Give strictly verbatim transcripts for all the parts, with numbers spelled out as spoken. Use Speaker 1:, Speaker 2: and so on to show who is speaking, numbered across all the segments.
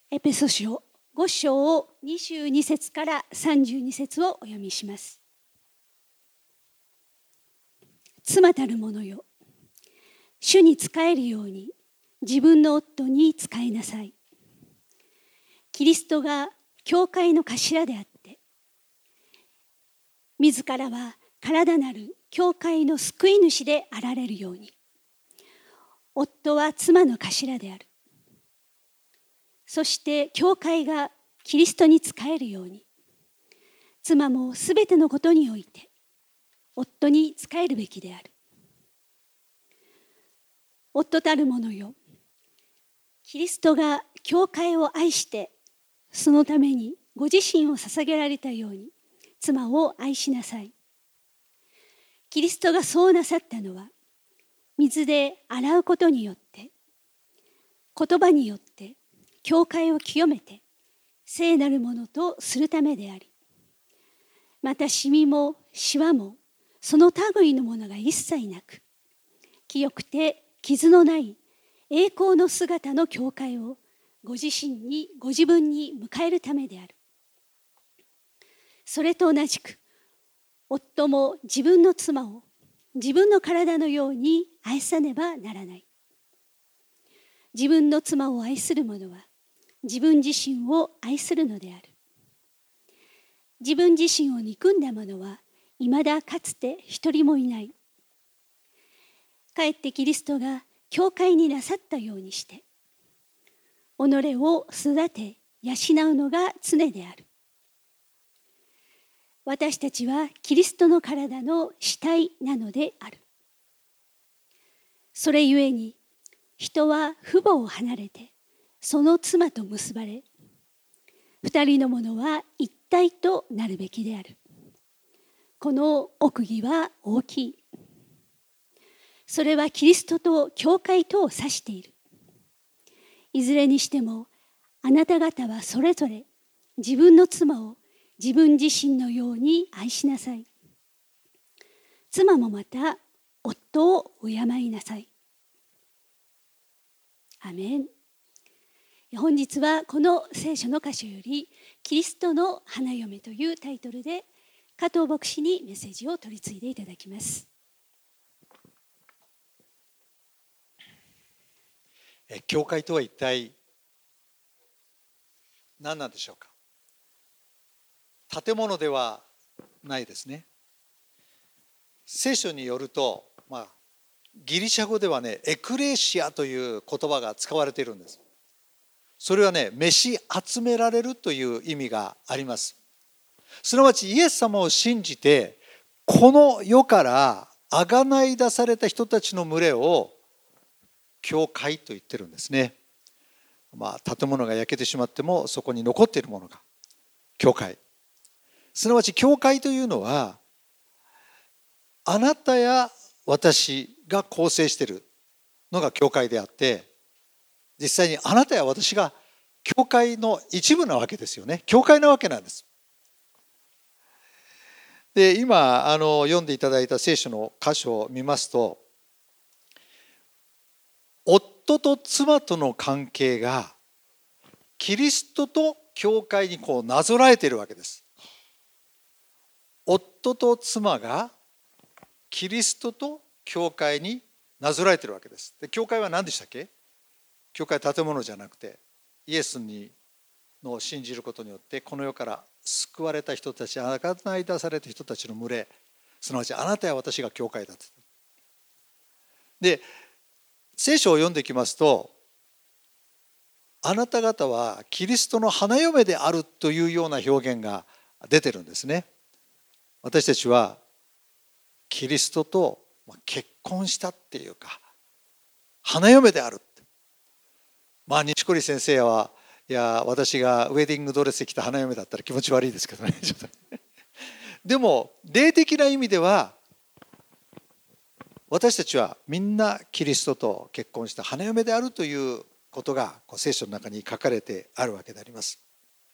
Speaker 1: エペソ書ご章にじゅうに節からさんじゅうに節をお読みします。妻たる者よ、主に仕えるように自分の夫に仕えなさい。キリストが教会の頭であって、自らは体なる教会の救い主であられるように、夫は妻の頭である。そして教会がキリストに仕えるように、妻もすべてのことにおいて夫に仕えるべきである。夫たる者よ、キリストが教会を愛してそのためにご自身を捧げられたように妻を愛しなさい。キリストがそうなさったのは、水で洗うことによって、言葉によって教会を清めて聖なるものとするためであり、またシミもシワもその類のものが一切なく、清くて傷のない栄光の姿の教会をご自身にご自分に迎えるためである。それと同じく、夫も自分の妻を自分の体のように愛さねばならない。自分の妻を愛する者は自分自身を愛するのである。自分自身を憎んだ者はいまだかつて一人もいない。かえってキリストが教会になさったようにして、己を育て養うのが常である。私たちはキリストの体の死体なのである。それゆえに、人は父母を離れてその妻と結ばれ、二人のものは一体となるべきである。この奥義は大きい。それはキリストと教会とを指している。いずれにしても、あなた方はそれぞれ自分の妻を自分自身のように愛しなさい。妻もまた夫を敬いなさい。アメン。本日はこの聖書の箇所より、キリストの花嫁というタイトルで、加藤牧師にメッセージを取り次いでいただきます。
Speaker 2: え教会とは一体何なんでしょうか。建物ではないですね。聖書によると、まあ、ギリシャ語ではね、エクレシアという言葉が使われているんです。それはね、召し集められるという意味があります。すなわちイエス様を信じて、この世からあがない出された人たちの群れを教会と言ってるんですね。まあ、建物が焼けてしまってもそこに残っているものが教会。すなわち教会というのは、あなたや私が構成しているのが教会であって、実際にあなたや私が教会の一部なわけですよね。教会なわけなんです。で、今あの読んでいただいた聖書の箇所を見ますと、夫と妻との関係がキリストと教会にこうなぞらえているわけです。夫と妻がキリストと教会になぞらえているわけです。で、教会は何でしたっけ？教会は建物じゃなくて、イエスにの信じることによってこの世から救われた人たち、あがない出された人たちの群れ、すなわちあなたや私が教会だと。で、聖書を読んでいきますと、あなた方はキリストの花嫁であるというような表現が出てるんですね。私たちはキリストと結婚したっていうか、花嫁であるって。まあ錦織先生は、いや私がウェディングドレス着た花嫁だったら気持ち悪いですけどね。ちょっとでも霊的な意味では、私たちはみんなキリストと結婚した花嫁であるということが聖書の中に書かれてあるわけであります。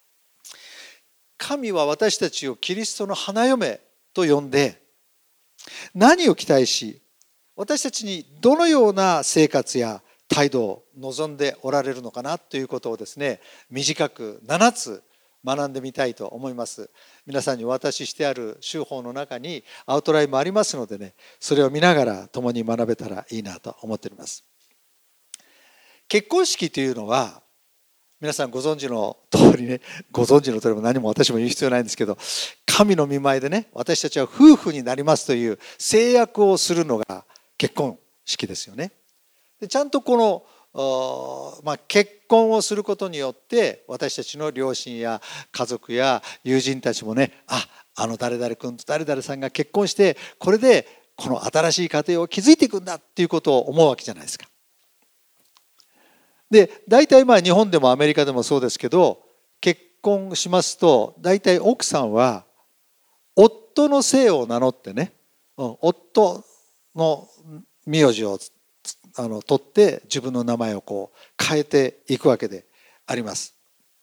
Speaker 2: 神は私たちをキリストの花嫁と呼んで、何を期待し、私たちにどのような生活や態度を望んでおられるのかなということをですね、短くななつ学んでみたいと思います。皆さんにお渡ししてある修法の中にアウトラインもありますのでね、それを見ながら共に学べたらいいなと思っております。結婚式というのは皆さんご存知の通りね、ご存知の通りも何も私も言う必要ないんですけど、神の御前でね、私たちは夫婦になりますという制約をするのが結婚式ですよね。でちゃんとこの、まあ、結婚をすることによって私たちの両親や家族や友人たちもね、あ、あの誰々君と誰々さんが結婚してこれでこの新しい家庭を築いていくんだっていうことを思うわけじゃないですか。で大体まあ日本でもアメリカでもそうですけど、結婚しますと大体奥さんは夫の姓を名乗ってね、うん、夫の名字をあの取って自分の名前をこう変えていくわけであります。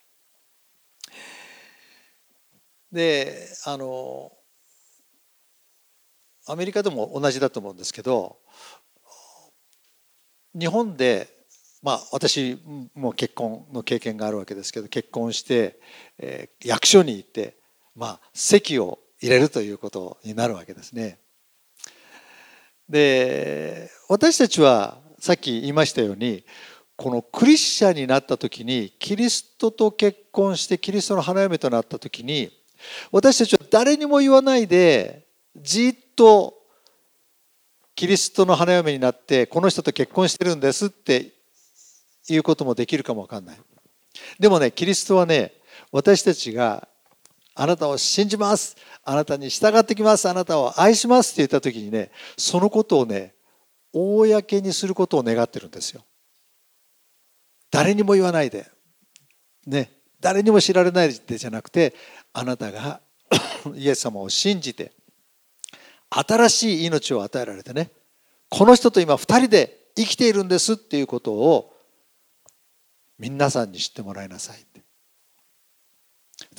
Speaker 2: であのアメリカでも同じだと思うんですけど、日本でまあ私も結婚の経験があるわけですけど、結婚して、えー、役所に行って、まあ、籍を入れるということになるわけですね。で私たちはさっき言いましたように、このクリスチャンになった時にキリストと結婚してキリストの花嫁となった時に、私たちは誰にも言わないでじっとキリストの花嫁になってこの人と結婚してるんですっていうこともできるかもわかんない。でもね、キリストはね、私たちがあなたを信じます、あなたに従ってきます、あなたを愛しますって言った時にね、そのことをね公にすることを願ってるんですよ。誰にも言わないでね、誰にも知られないでじゃなくて、あなたがイエス様を信じて新しい命を与えられてね、この人と今二人で生きているんですっていうことを皆さんに知ってもらいなさいって。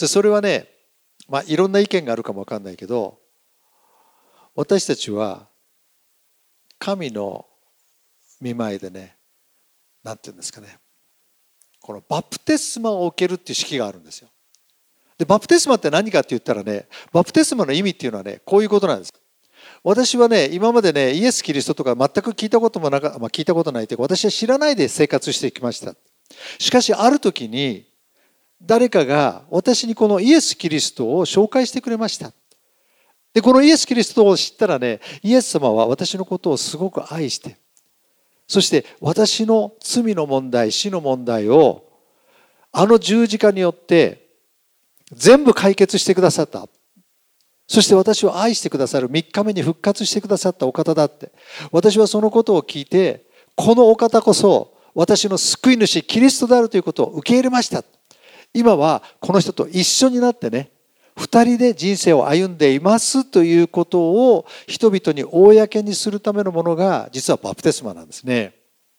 Speaker 2: それはね、まあいろんな意見があるかもわかんないけど、私たちは神の御前でね、なんていうんですかね、このバプテスマを受けるっていう式があるんですよ。でバプテスマって何かって言ったらね、バプテスマの意味っていうのはね、こういうことなんです。私はね、今までね、イエス・キリストとか全く聞いたこともなか、まあ、聞いたことないというか、私は知らないで生活してきました。しかしある時に誰かが私にこのイエス・キリストを紹介してくれました。でこのイエス・キリストを知ったらね、イエス様は私のことをすごく愛して、そして私の罪の問題、死の問題をあの十字架によって全部解決してくださった。そして私を愛してくださる、みっかめに復活してくださったお方だって。私はそのことを聞いて、このお方こそ私の救い主キリストであるということを受け入れました。今はこの人と一緒になってね、二人で人生を歩んでいますということを人々に公にするためのものが実はバプテスマなんですね。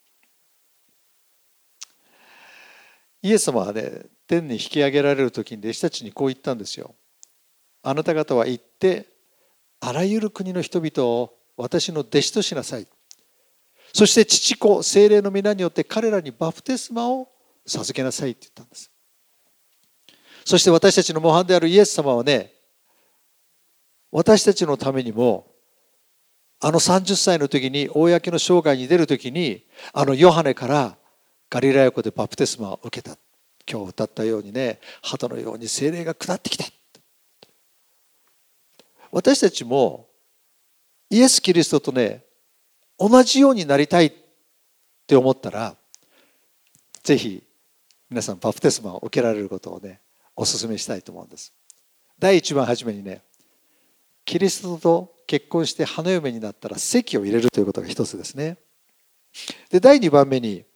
Speaker 2: イエス様はね、天に引き上げられる時に弟子たちにこう言ったんですよ。あなた方は行ってあらゆる国の人々を私の弟子としなさい。そして父子聖霊の皆によって彼らにバプテスマを授けなさいって言ったんです。そして私たちの模範であるイエス様はね、私たちのためにもあのさんじゅっさいの時に公の生涯に出る時に、あのヨハネからガリラヤ湖でバプテスマを受けた。今日歌ったようにね、鳩のように聖霊が下ってきた。私たちもイエス・キリストとね、同じようになりたいって思ったら、ぜひ皆さんバプテスマを受けられることをね、お勧めしたいと思うんです。第一番初めにね、キリストと結婚して花嫁になったら籍を入れるということが一つですね。で、第二番目に、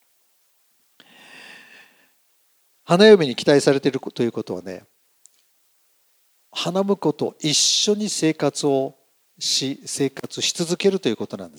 Speaker 2: 花嫁に期待されているということはね、花婿と一緒に生活をし、生活し続けるということなんです。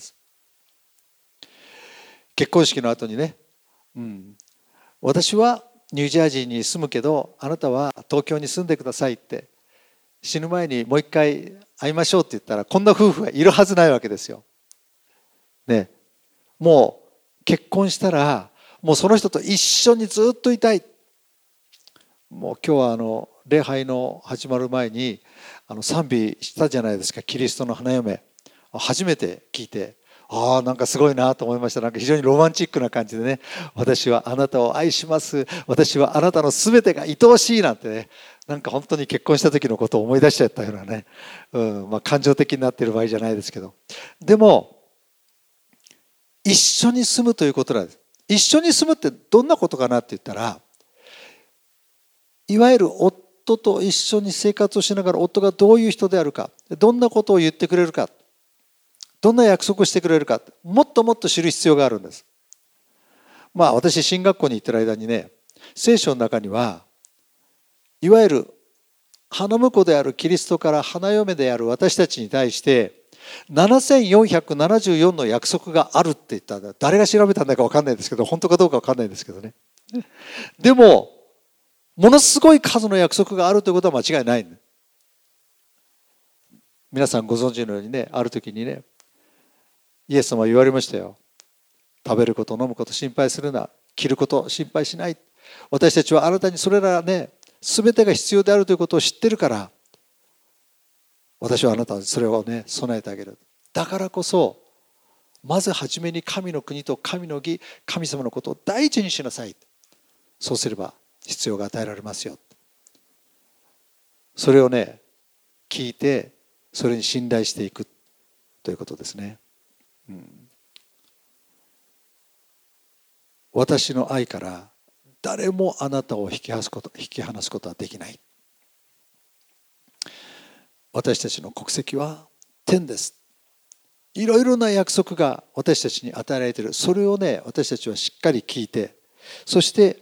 Speaker 2: 結婚式の後にね、うん、私はニュージャージーに住むけど、あなたは東京に住んでくださいって、死ぬ前にもう一回会いましょうって言ったら、こんな夫婦がいるはずないわけですよ。ね、もう結婚したらもうその人と一緒にずっといたい。もう今日はあの礼拝の始まる前にあの賛美したじゃないですか。キリストの花嫁、初めて聞いて、ああなんかすごいなと思いました。なんか非常にロマンチックな感じでね、私はあなたを愛します、私はあなたのすべてが愛おしいなんてね、なんか本当に結婚した時のことを思い出しちゃったようなね、うんまあ、感情的になっている場合じゃないですけど、でも一緒に住むということなんです。一緒に住むってどんなことかなって言ったら、いわゆる夫と一緒に生活をしながら夫がどういう人であるか、どんなことを言ってくれるか、どんな約束をしてくれるか、もっともっと知る必要があるんです。まあ私進学校に行ってる間にね、聖書の中にはいわゆる花婿であるキリストから花嫁である私たちに対してななせんよんひゃくななじゅうよんの約束があるって言ったんだ。誰が調べたんだか分かんないんですけど、本当かどうか分かんないんですけどね。でもものすごい数の約束があるということは間違いない。皆さんご存知のようにね、ある時にね、イエス様は言われましたよ。食べること、飲むこと心配するな。着ること心配しない。私たちはあなたにそれらね、全てが必要であるということを知ってるから、私はあなたにそれをね、備えてあげる。だからこそ、まずはじめに神の国と神の義、神様のことを第一にしなさい。そうすれば必要が与えられますよ。それをね、聞いて、それに信頼していくということですね。うん、私の愛から誰もあなたを引き離すこと、引き離すことはできない。私たちの国籍は天です。いろいろな約束が私たちに与えられている。それをね、私たちはしっかり聞いて、そして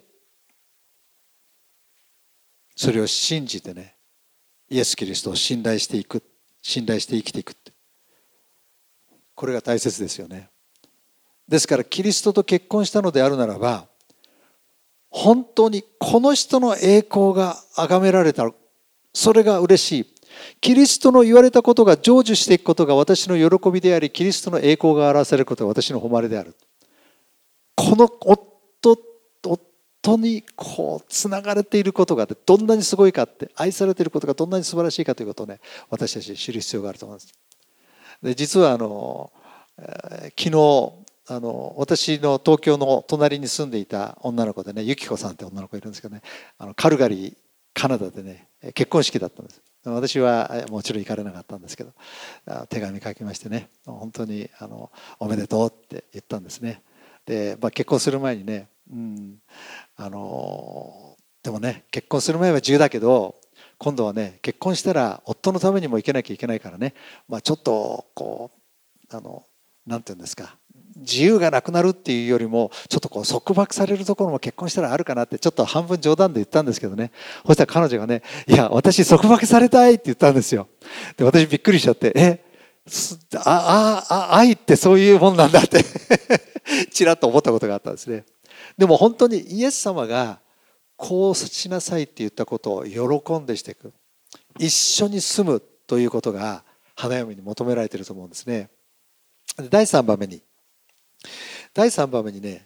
Speaker 2: それを信じてね、イエス・キリストを信頼していく、信頼して生きていくって、これが大切ですよね。ですからキリストと結婚したのであるならば、本当にこの人の栄光が崇められた、それが嬉しい。キリストの言われたことが成就していくことが私の喜びであり、キリストの栄光が表されることが私の誉れである。この夫夫にこうつながれていることがどんなにすごいかって、愛されていることがどんなに素晴らしいかということをね、私たち知る必要があると思います。で実はあの、えー、昨日あの私の東京の隣に住んでいた女の子でね、ゆきこさんって女の子いるんですけどね、あのカルガリーカナダでね結婚式だったんです。私はもちろん行かれなかったんですけど、手紙書きましてね、本当にあのおめでとうって言ったんですね。で、まあ、結婚する前にね、うん、あのでもね、結婚する前は自由だけど、今度はね、結婚したら夫のためにも生けなきゃいけないからね、まあ、ちょっとこうあのなんていうんですか、自由がなくなるっていうよりもちょっとこう束縛されるところも結婚したらあるかなって、ちょっと半分冗談で言ったんですけどね、そしたら彼女がね、いや私束縛されたいって言ったんですよ。で私びっくりしちゃって、えあああ愛ってそういうもんなんだってちらっと思ったことがあったんですね。でも本当にイエス様がこうしなさいって言ったことを喜んでしていく、一緒に住むということが花嫁に求められていると思うんですね。だいさんばんめにだいさんばんめにね、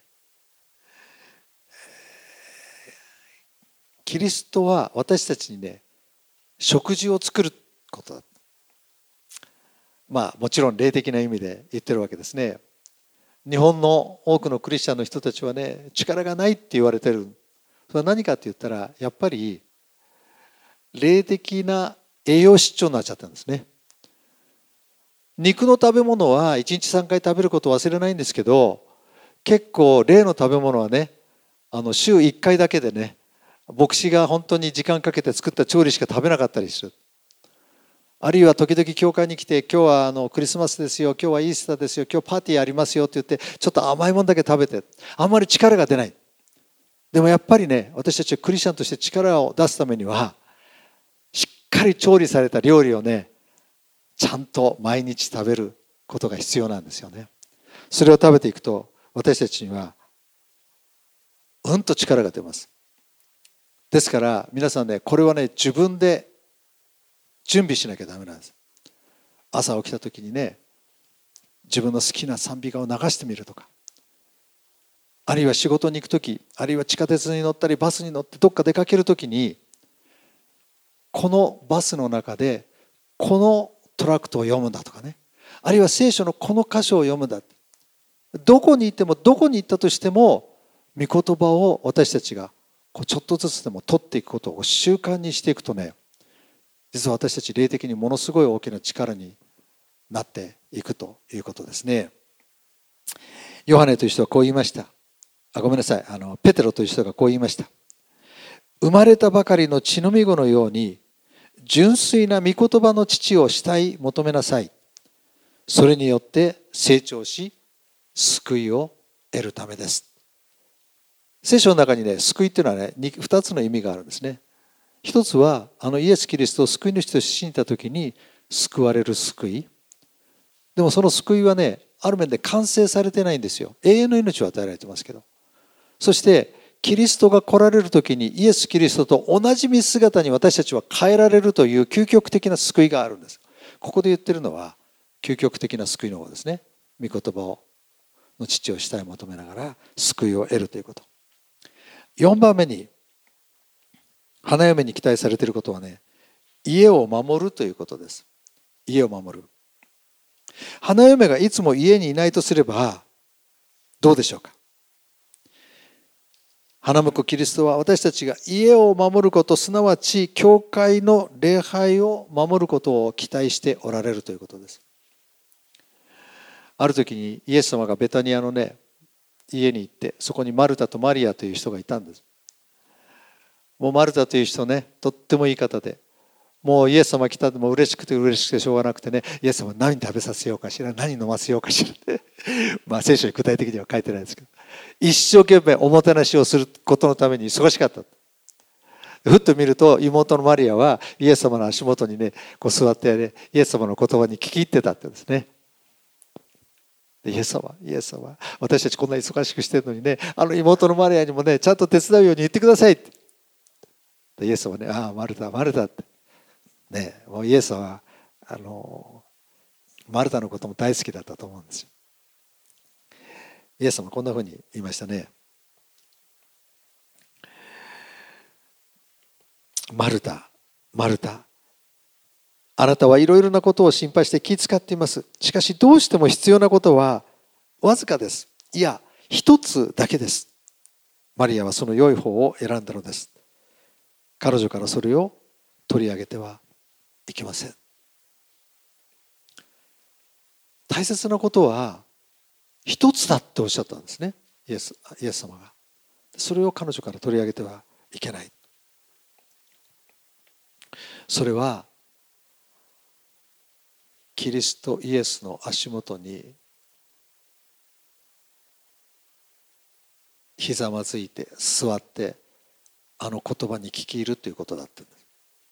Speaker 2: キリストは私たちにね、食事を作ることだ。まあもちろん霊的な意味で言ってるわけですね。日本の多くのクリスチャンの人たちはね、力がないって言われてる。それは何かって言ったら、やっぱり霊的な栄養失調になっちゃったんですね。肉の食べ物はいちにちさんかい食べることを忘れないんですけど、結構霊の食べ物はね、あの週いっかいだけでね、牧師が本当に時間かけて作った調理しか食べなかったりする。あるいは時々教会に来て、今日はあのクリスマスですよ、今日はイースターですよ、今日パーティーありますよって言って、ちょっと甘いもんだけ食べて、あんまり力が出ない。でもやっぱりね、私たちはクリスチャンとして力を出すためには、しっかり調理された料理をね、ちゃんと毎日食べることが必要なんですよね。それを食べていくと、私たちにはうんと力が出ます。ですから皆さんね、これはね、自分で準備しなきゃダメなんです。朝起きた時にね、自分の好きな賛美歌を流してみるとか、 あるいは仕事に行くとき、あるいは地下鉄に乗ったりバスに乗ってどっか出かけるときに、このバスの中でこのトラクトを読むんだとかね、あるいは聖書のこの箇所を読むんだ、どこに行ってもどこに行ったとしても御言葉を私たちがこうちょっとずつでも取っていくことを習慣にしていくとね、実は私たち霊的にものすごい大きな力になっていくということですね。ヨハネという人はこう言いました。あごめんなさいあのペテロという人がこう言いました。生まれたばかりの血のみ子のように純粋な御言葉の父を慕い求めなさい。それによって成長し救いを得るためです。聖書の中にね、救いっていうのはね、ふたつの意味があるんですね。一つはあのイエス・キリストを救い主として信じたときに救われる救い。でもその救いはね、ある面で完成されてないんですよ。永遠の命を与えられてますけど。そしてキリストが来られるときにイエス・キリストと同じ見姿に私たちは変えられるという究極的な救いがあるんです。ここで言ってるのは究極的な救いの方ですね。御言葉をの父を慕い求めながら救いを得るということ。よんばんめに花嫁に期待されていることはね、家を守るということです。家を守る。花嫁がいつも家にいないとすればどうでしょうか。花婿キリストは私たちが家を守ること、すなわち教会の礼拝を守ることを期待しておられるということです。ある時にイエス様がベタニアのね家に行って、そこにマルタとマリアという人がいたんです。もうマルタという人ね、とってもいい方で、もうイエス様来たでも嬉しくて嬉しくてしょうがなくてね、イエス様何食べさせようかしら、何飲ませようかしらってまあ聖書に具体的には書いてないですけど、一生懸命おもてなしをすることのために忙しかった。ふっと見ると妹のマリアはイエス様の足元にねこう座ってね、イエス様の言葉に聞き入ってたってですね。イエス様、イエス様、私たちこんなに忙しくしてるのにね、あの妹のマリアにもねちゃんと手伝うように言ってくださいって。イエス様ね、ああマルタマルタってね、もうイエス様はあのマルタのことも大好きだったと思うんですよ。イエス様はこんなふうに言いましたね。マルタ、マルタ、あなたはいろいろなことを心配して気遣っています。しかしどうしても必要なことはわずかです。いや、一つだけです。マリアはその良い方を選んだのです。彼女からそれを取り上げてはいけません。大切なことは一つだっておっしゃったんですね、イエス、イエス様が。それを彼女から取り上げてはいけない。それはキリストイエスの足元にひざまずいて座ってあの言葉に聞き入るということだったんです。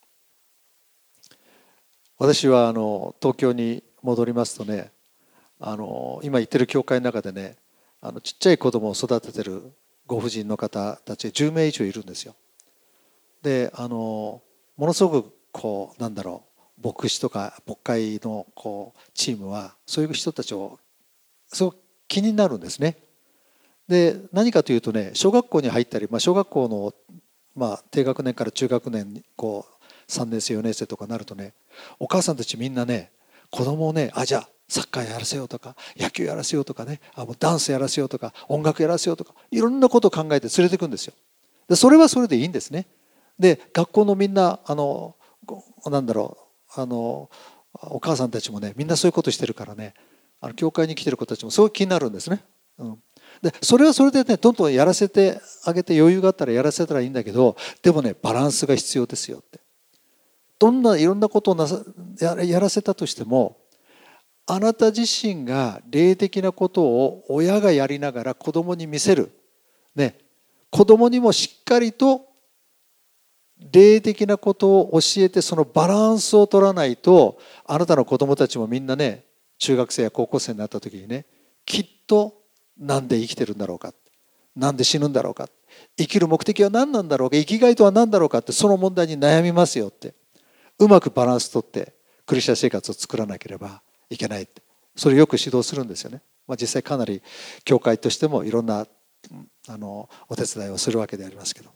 Speaker 2: 私はあの東京に戻りますとね、あの今行ってる教会の中でね、あのちっちゃい子供を育ててるご婦人の方たちじゅうめい以上いるんですよ。であのものすごくこうなんだろう、牧師とか牧会のこうチームはそういう人たちをすごく気になるんですね。で何かというとね、小学校に入ったり、まあ、小学校の、まあ、低学年から中学年にこうさんねん生よねん生とかなるとね、お母さんたちみんなね子供をね、あじゃあサッカーやらせようとか野球やらせようとかね、あもうダンスやらせようとか音楽やらせようとかいろんなことを考えて連れていくんですよ。でそれはそれでいいんですね。で学校のみんなあのなんだろう、あのお母さんたちもねみんなそういうことしてるからね、あの教会に来てる子たちもすごい気になるんですね。うん、でそれはそれでねどんどんやらせてあげて余裕があったらやらせたらいいんだけど、でもねバランスが必要ですよって。どんないろんなことをなさ や, やらせたとしても、あなた自身が霊的なことを親がやりながら子供に見せる、ね、子供にもしっかりと霊的なことを教えて、そのバランスを取らないと、あなたの子供たちもみんなね中学生や高校生になった時にね、きっとなんで生きてるんだろうか、なんで死ぬんだろうか、生きる目的は何なんだろうか、生きがいとは何だろうかって、その問題に悩みますよって。うまくバランス取ってクリスチャン生活を作らなければいけないって、それをよく指導するんですよね。まあ、実際かなり教会としてもいろんなあのお手伝いをするわけでありますけど、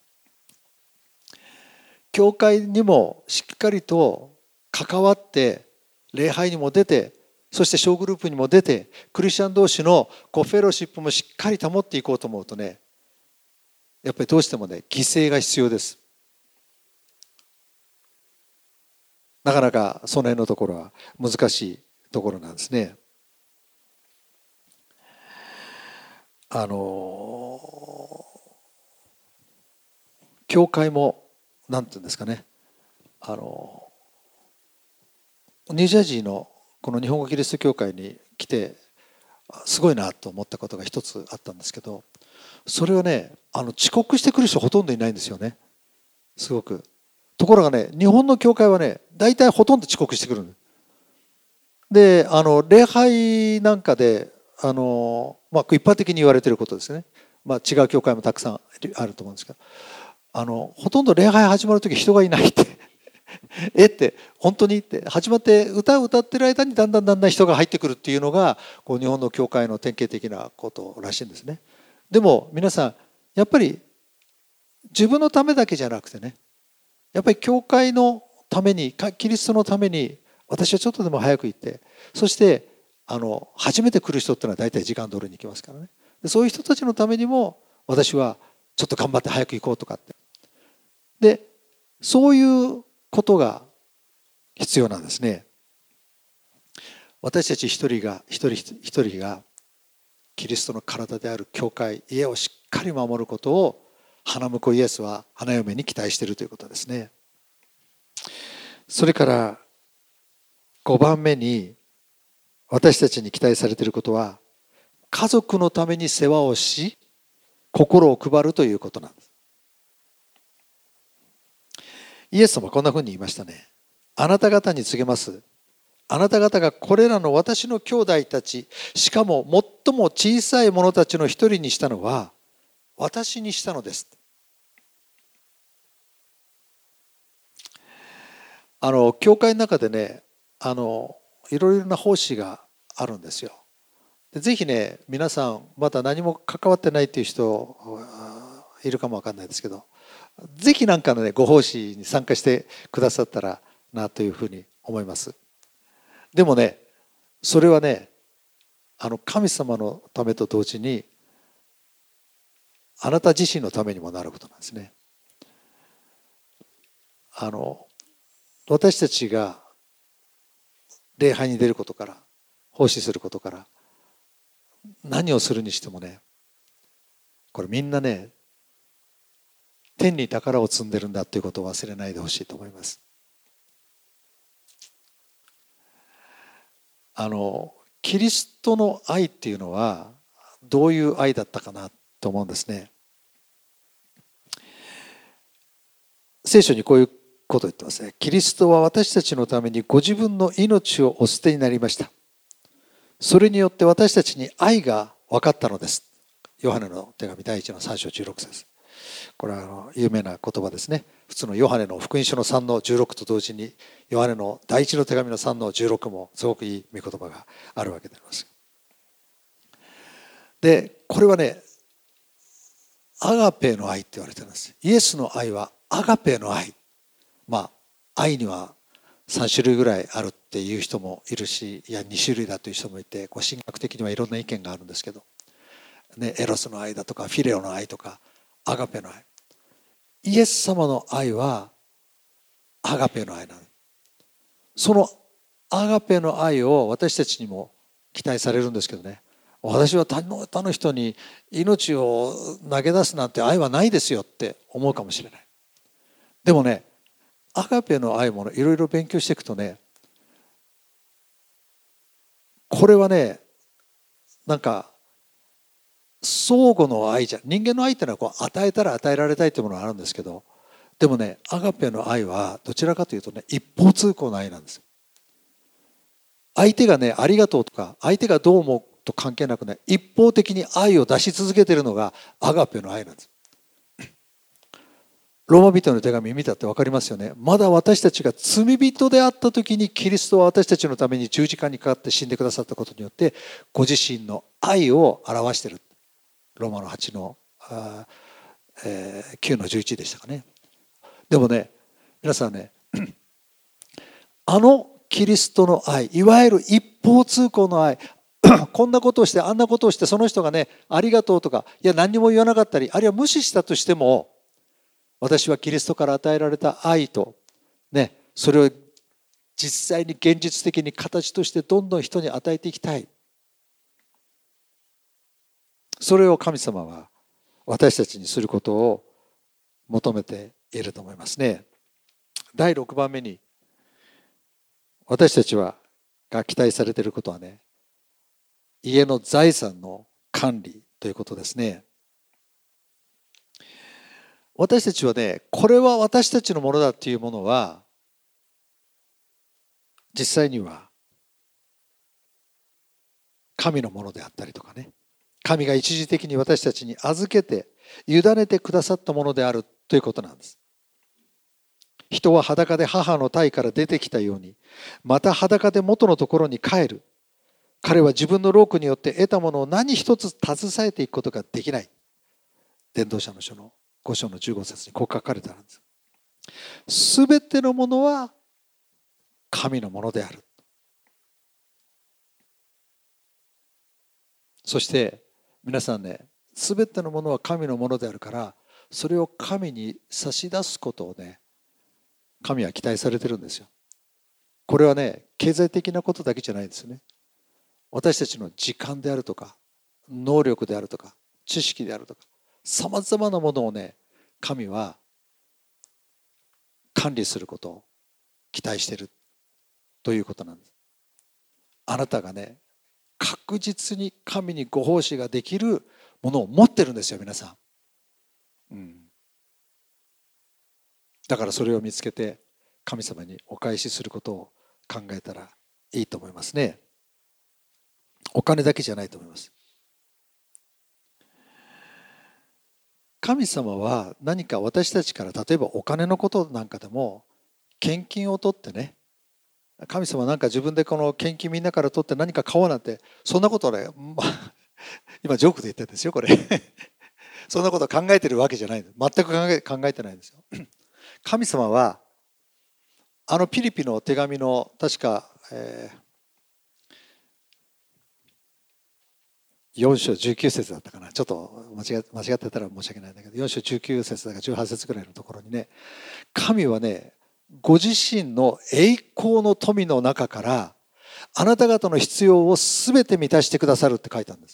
Speaker 2: 教会にもしっかりと関わって礼拝にも出て、そして小グループにも出て、クリスチャン同士のこうフェローシップもしっかり保っていこうと思うとね、やっぱりどうしてもね、犠牲が必要です。なかなかその辺のところは難しいところなんですね。あの教会もなんていうんですかね、あのニュージャージーのこの日本語キリスト教会に来てすごいなと思ったことが一つあったんですけど、それはね、あの遅刻してくる人ほとんどいないんですよね。すごく。ところがね、日本の教会はね、大体ほとんど遅刻してくる。で、あの礼拝なんかであの、まあ、一般的に言われていることですね。まあ、違う教会もたくさんあると思うんですけど、あのほとんど礼拝始まる時人がいないってえって本当にって始まって歌を歌ってる間にだんだんだんだん人が入ってくるっていうのがこう日本の教会の典型的なことらしいんですね。でも皆さんやっぱり自分のためだけじゃなくてね、やっぱり教会のために、キリストのために私はちょっとでも早く行って、そしてあの初めて来る人っていうのは大体時間通りに行きますからね。そういう人たちのためにも私はちょっと頑張って早く行こうとかって、でそういうことが必要なんですね。私たち一人が一人一人がキリストの体である教会、家をしっかり守ることを花婿イエスは花嫁に期待しているということですね。それからごばんめに私たちに期待されていることは、家族のために世話をし心を配るということなんです。イエス様はこんなふうに言いましたね。あなた方に告げます。あなた方がこれらの私の兄弟たち、しかも最も小さい者たちの一人にしたのは私にしたのです。あの教会の中でね、あのいろいろな奉仕があるんですよ。でぜひね、皆さんまだ何も関わってないっていう人いるかもわかんないですけど、ぜひなんかのねご奉仕に参加してくださったらなというふうに思います。でもね、それはね、あの神様のためと同時にあなた自身のためにもなることなんですね。あの私たちが礼拝に出ることから、奉仕することから、何をするにしてもね、これみんなね、天に宝を積んでるんだということを忘れないでほしいと思います。あのキリストの愛っていうのはどういう愛だったかなと思うんですね。聖書にこういうことを言ってますね。キリストは私たちのためにご自分の命をお捨てになりました。それによって私たちに愛が分かったのです。ヨハネの手紙だいいちのさん章じゅうろく節。これはあの有名な言葉ですね。普通のヨハネの福音書のさんのじゅうろくと同時にヨハネのだいいちの手紙のさんのじゅうろくもすごくいい御言葉があるわけであります。でこれはね、アガペの愛って言われてるんです。イエスの愛はアガペの愛。まあ愛にはさん種類ぐらいあるっていう人もいるし、いやに種類だという人もいて、こう神学的にはいろんな意見があるんですけど、ね、エロスの愛だとかフィレオの愛とかアガペの愛。イエス様の愛はアガペの愛なの。そのアガペの愛を私たちにも期待されるんですけどね、私は他の、他の人に命を投げ出すなんて愛はないですよって思うかもしれない。でもね、アガペの愛もいろいろ勉強していくとね、これはね、なんか相互の愛じゃ、人間の愛っていうのはこう与えたら与えられたいというものがあるんですけど、でもね、アガペの愛はどちらかというとね、一方通行の愛なんですよ。相手がね、ありがとうとか相手がどう思うと関係なくね、一方的に愛を出し続けているのがアガペの愛なんです。ローマ人の手紙見たって分かりますよね。まだ私たちが罪人であった時にキリストは私たちのために十字架にかかって死んでくださったことによってご自身の愛を表している。 ローマのはちの、えー、きゅうのじゅういちでしたかね。でもね、皆さんね、あのキリストの愛、いわゆる一方通行の愛、こんなことをしてあんなことをして、その人がね、ありがとうとか、いや何にも言わなかったり、あるいは無視したとしても、私はキリストから与えられた愛とね、それを実際に現実的に形としてどんどん人に与えていきたい。それを神様は私たちにすることを求めていると思いますね。だいろくばんめに、私たちはが期待されていることはね、家の財産の管理ということですね。私たちはね、これは私たちのものだっていうものは、実際には神のものであったりとかね、神が一時的に私たちに預けて委ねてくださったものであるということなんです。人は裸で母の胎から出てきたように、また裸で元のところに帰る。彼は自分の労苦によって得たものを何一つ携えていくことができない。伝道者の書のご章のじゅうご節にこう書かれてあるんです。すべてのものは神のものである。そして皆さんね、すべてのものは神のものであるから、それを神に差し出すことをね、神は期待されてるんですよ。これはね、経済的なことだけじゃないですよね。私たちの時間であるとか、能力であるとか、知識であるとか、さまざまなものをね、神は管理することを期待しているということなんです。あなたがね、確実に神にご奉仕ができるものを持ってるんですよ、皆さん。うん、だからそれを見つけて神様にお返しすることを考えたらいいと思いますね。お金だけじゃないと思います。神様は何か私たちから、例えばお金のことなんかでも献金を取ってね、神様なんか自分でこの献金みんなから取って何か買おうなんて、そんなことはね、まあ、今ジョークで言ってるんですよこれそんなこと考えてるわけじゃない、全く考え、考えてないんですよ。神様はあのピリピの手紙の確か、えーよん章じゅうきゅう節だったかな、ちょっと間違間違ってたら申し訳ないんだけど、よん章じゅうきゅう節だかじゅうはち節ぐらいのところにね、神はね、ご自身の栄光の富の中からあなた方の必要をすべて満たしてくださるって書いたんです。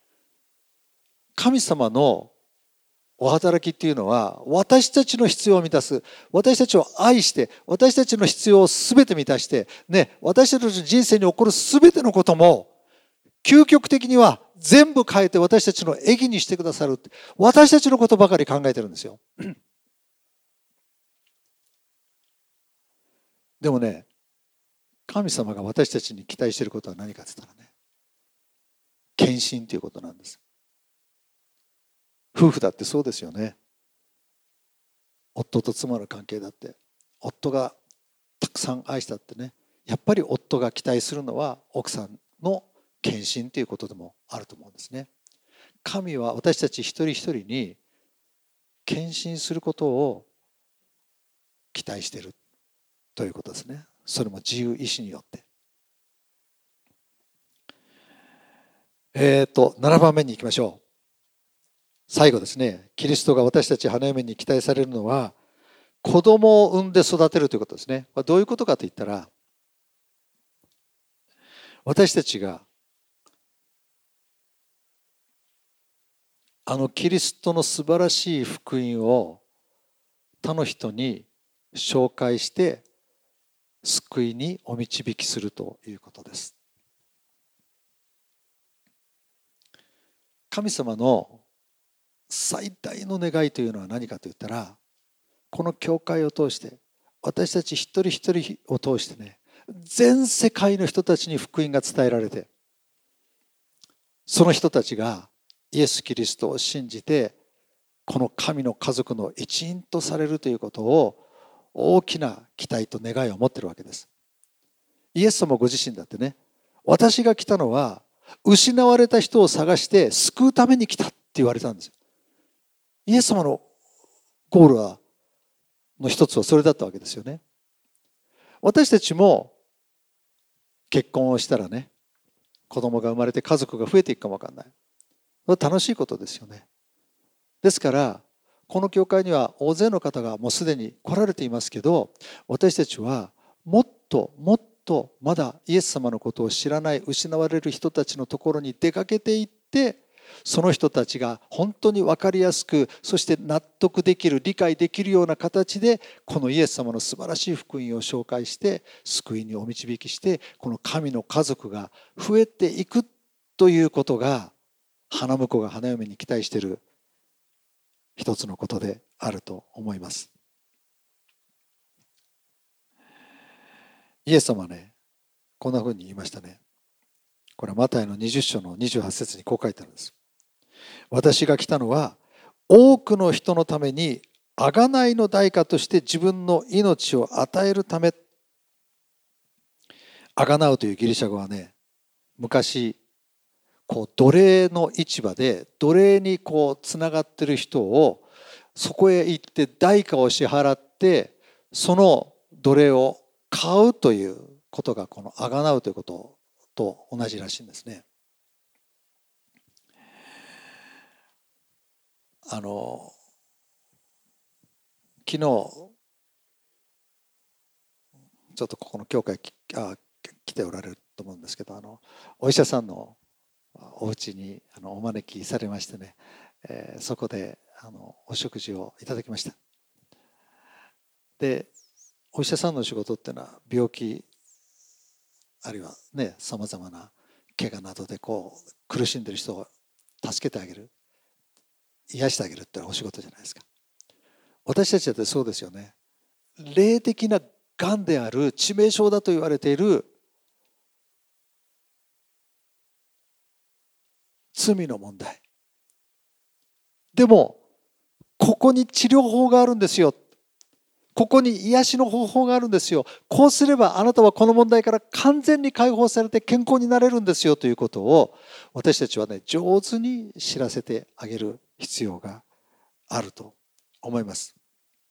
Speaker 2: 神様のお働きっていうのは、私たちの必要を満たす、私たちを愛して、私たちの必要をすべて満たして、ね、私たちの人生に起こるすべてのことも究極的には全部変えて私たちの益にしてくださるって、私たちのことばかり考えてるんですよ。でもね、神様が私たちに期待していることは何かって言ったらね、献身ということなんです。夫婦だってそうですよね。夫と妻の関係だって、夫がたくさん愛したってね、やっぱり夫が期待するのは奥さんの献身ということでもあると思うんですね。神は私たち一人一人に献身することを期待しているということですね。それも自由意志によって。えっとななばんめに行きましょう。最後ですね。キリストが私たち花嫁に期待されるのは、子供を産んで育てるということですね。どういうことかといったら、私たちがあのキリストの素晴らしい福音を他の人に紹介して救いにお導きするということです。神様の最大の願いというのは何かといったら、この教会を通して私たち一人一人を通してね、全世界の人たちに福音が伝えられて、その人たちがイエス・キリストを信じてこの神の家族の一員とされるということを大きな期待と願いを持っているわけです。イエス様ご自身だってね、私が来たのは失われた人を探して救うために来た言われたんですよ。イエス様のゴールはの一つはそれだったわけですよね。私たちも結婚をしたらね、子供が生まれて家族が増えていくかもわかんない。それは楽しいことですよね。ですからこの教会には大勢の方がもうすでに来られていますけど、私たちはもっともっとまだイエス様のことを知らない、失われる人たちのところに出かけていって、その人たちが本当に分かりやすく、そして納得できる、理解できるような形でこのイエス様の素晴らしい福音を紹介して救いにお導きして、この神の家族が増えていくということが、花婿が花嫁に期待している一つのことであると思います。イエス様はね、こんなふうに言いましたね。これはマタイのにじゅっ章のにじゅうはち節にこう書いてあるんです。私が来たのは多くの人のために贖いの代価として自分の命を与えるため。贖うというギリシャ語はね、昔こう奴隷の市場で奴隷にこうつながってる人をそこへ行って代価を支払って、その奴隷を買うということが、この贖うということと同じらしいんですね。あの昨日ちょっとここの教会あ来ておられると思うんですけど、あのお医者さんのお家にあのお招きされましてね、えー、そこであのお食事をいただきました。で、お医者さんの仕事っていうのは病気あるいはね、さまざまな怪我などでこう苦しんでいる人を助けてあげる、癒してあげるってお仕事じゃないですか。私たちだってそうですよね。霊的ながんである、致命傷だと言われている罪の問題でも、ここに治療法があるんですよ、ここに癒しの方法があるんですよ、こうすればあなたはこの問題から完全に解放されて健康になれるんですよということを、私たちはね、上手に知らせてあげる必要があると思います。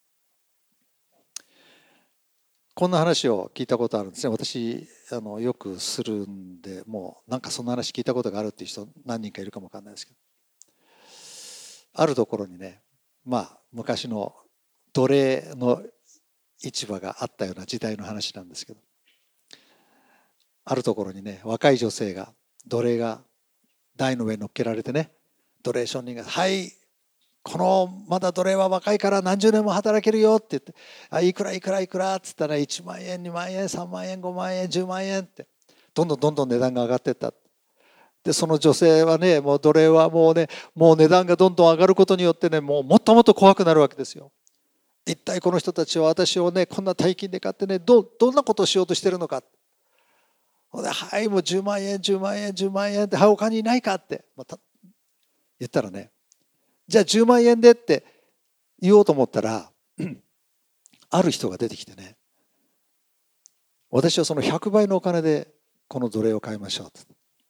Speaker 2: こんな話を聞いたことあるんですね。私あのよくするんで、もうなんかそんな話聞いたことがあるっていう人何人かいるかもわかんないですけど、あるところにね、まあ昔の奴隷の市場があったような時代の話なんですけど、あるところにね、若い女性が、奴隷が台の上に乗っけられてね、奴隷商人が「はい、このまだ奴隷は若いから何十年も働けるよ」って言って「あ、いくらいくらいくら」っつったらいちまんえんにまんえんさんまんえんごまんえんじゅうまんえんってどんどんどんどん値段が上がっていった。でその女性はね、もう奴隷はもうね、もう値段がどんどん上がることによってね、もうもっともっと怖くなるわけですよ。一体この人たちは私をね、こんな大金で買ってね、 ど, どんなことをしようとしてるのか。はい、もうじゅうまんえんじゅうまんえんじゅうまんえんって、はい、他にいないかってまた言ったらね、じゃあじゅうまんえんでって言おうと思ったらある人が出てきてね、私はそのひゃくばいのお金でこの奴隷を買いましょうって。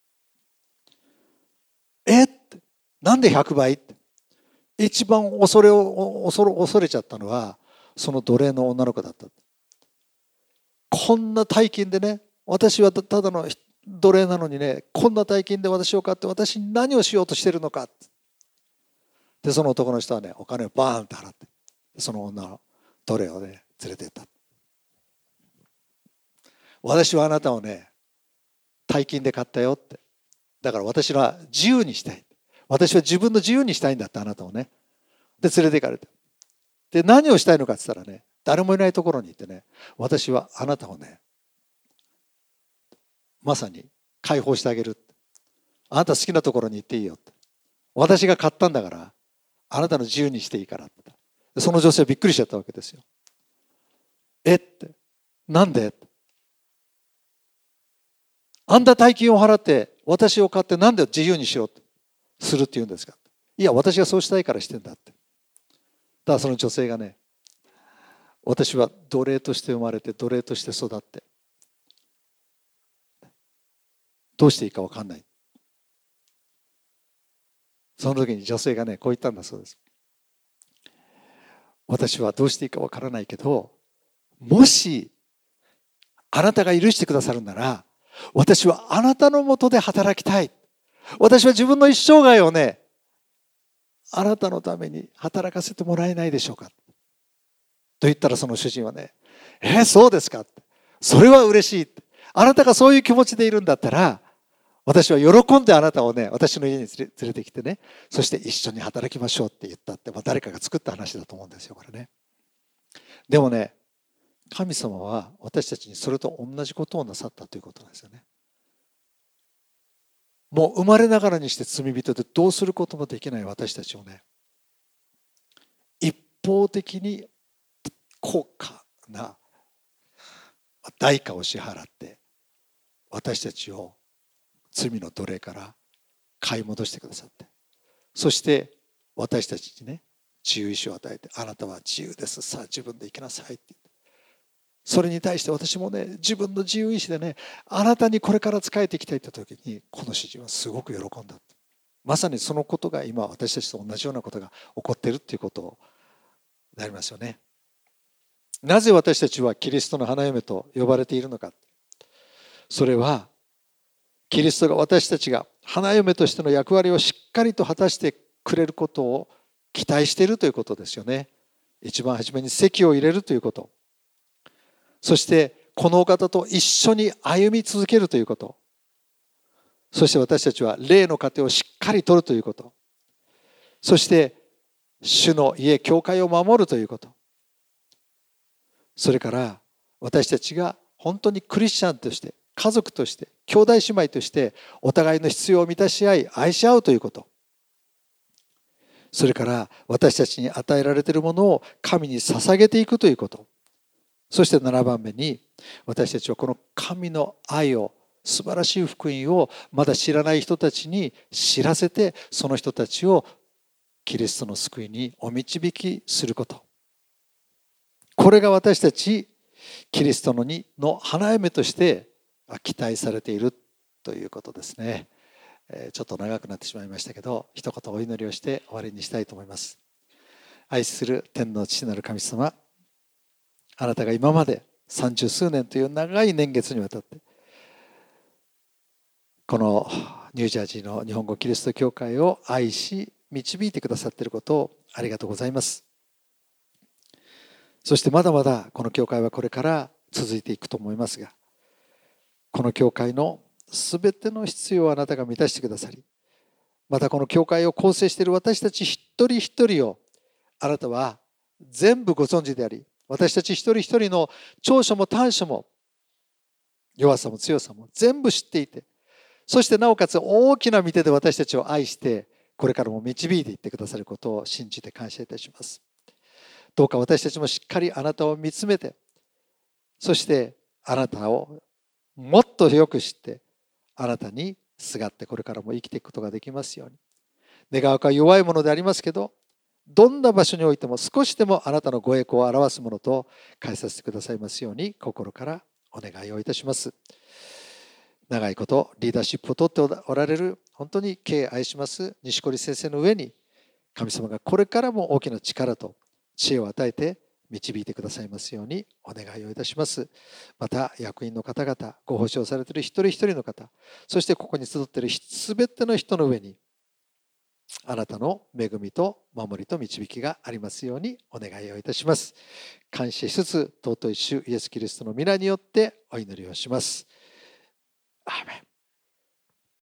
Speaker 2: えって、なんでひゃくばいって。一番恐れを恐れ恐れちゃったのはその奴隷の女の子だった。こんな大金でね、私はただの奴隷なのにね、こんな大金で私を買って私に何をしようとしてるのか。でその男の人はね、お金をバーンって払って、その女の奴隷をね連れてった。私はあなたをね大金で買ったよって、だから私は自由にしたい、私は自分の自由にしたいんだって、あなたをね。で連れて行かれて、で何をしたいのかって言ったらね、誰もいないところに行ってね、私はあなたをねまさに解放してあげる、あなた好きなところに行っていいよって、私が買ったんだからあなたの自由にしていいからって。でその女性はびっくりしちゃったわけですよ。えって、なんで、あんた大金を払って私を買ってなんで自由にしようとするって言うんですか。いや、私がそうしたいからしてんだって。だからその女性がね、私は奴隷として生まれて奴隷として育ってどうしていいか分かんない、 その時に女性がねこう言ったんだそうです。私はどうしていいかわからないけど、もしあなたが許してくださるなら、私はあなたのもとで働きたい。私は自分の一生涯をね、あなたのために働かせてもらえないでしょうかと言ったら、その主人はね、えー、そうですかって、それは嬉しいって、あなたがそういう気持ちでいるんだったら、私は喜んであなたをね、私の家に連れ連れてきてね、そして一緒に働きましょうって言ったって、まあ、誰かが作った話だと思うんですよ、これね。でもね、神様は私たちにそれと同じことをなさったということなんですよね。もう生まれながらにして罪人でどうすることもできない私たちをね、一方的に高価な代価を支払って私たちを罪の奴隷から買い戻してくださって、そして私たちにね自由意志を与えて、あなたは自由です、さあ自分で生きなさいって言って、それに対して私もね自分の自由意志でねあなたにこれから仕えていきたいって時に、この主人はすごく喜んだ。まさにそのことが今私たちと同じようなことが起こっているっていうことになりますよね。なぜ私たちはキリストの花嫁と呼ばれているのか。それはキリストが私たちが花嫁としての役割をしっかりと果たしてくれることを期待しているということですよね。一番初めに籍を入れるということ、そしてこのお方と一緒に歩み続けるということ、そして私たちは霊の糧をしっかり取るということ、そして主の家教会を守るということ、それから私たちが本当にクリスチャンとして家族として兄弟姉妹としてお互いの必要を満たし合い愛し合うということ、それから私たちに与えられているものを神に捧げていくということ、そしてななばんめに私たちはこの神の愛を、素晴らしい福音をまだ知らない人たちに知らせて、その人たちをキリストの救いにお導きすること、これが私たちキリストのにの花嫁として期待されているということですね。ちょっと長くなってしまいましたけど、一言お祈りをして終わりにしたいと思います。愛する天の父なる神様、あなたが今まで三十数年という長い年月にわたってこのニュージャージーの日本語キリスト教会を愛し導いてくださっていることをありがとうございます。そしてまだまだこの教会はこれから続いていくと思いますが、この教会のすべての必要をあなたが満たしてくださり、またこの教会を構成している私たち一人一人をあなたは全部ご存知であり、私たち一人一人の長所も短所も弱さも強さも全部知っていて、そしてなおかつ大きな御手で私たちを愛してこれからも導いていってくださることを信じて感謝いたします。どうか私たちもしっかりあなたを見つめて、そしてあなたをもっとよく知ってあなたにすがってこれからも生きていくことができますように。願うか弱いものでありますけど、どんな場所においても少しでもあなたのご栄光を表すものと変えさせてくださいますように心からお願いをいたします。長いことリーダーシップをとっておられる本当に敬愛します西堀先生の上に、神様がこれからも大きな力と知恵を与えて導いてくださいますようにお願いをいたします。また役員の方々、ご奉仕をされている一人一人の方、そしてここに集っているすべての人の上にあなたの恵みと守りと導きがありますようにお願いをいたします。感謝しつつ尊い主イエスキリストの皆によってお祈りをします。